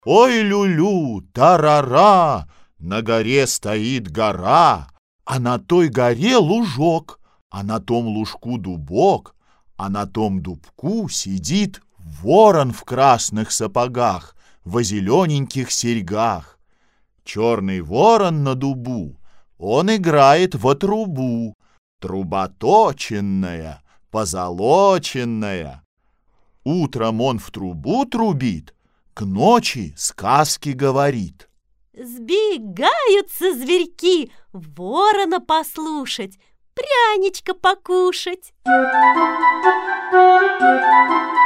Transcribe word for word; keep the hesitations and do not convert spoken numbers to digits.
Ой, люлю, тарара, на горе стоит гора, а на той горе лужок, а на том лужку дубок, а на том дубку сидит ворон в красных сапогах, во зелененьких серьгах. Черный ворон на дубу, он играет во трубу, труба точенная, позолоченная. Утром он в трубу трубит, к ночи сказки говорит. Сбегаются зверьки ворона послушать, пряничка покушать.